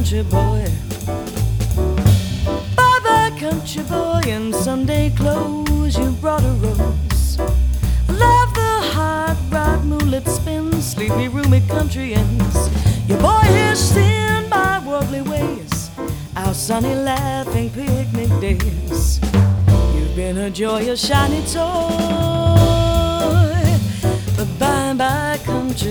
country boy. Bye bye, country boy, in Sunday clothes. You brought a rose. Love the hot rod, moonlit spin, sleepy, roomy country inns. Your boy is seen by worldly ways, our sunny, laughing picnic days. You've been a joyous, shiny toy. But bye bye, country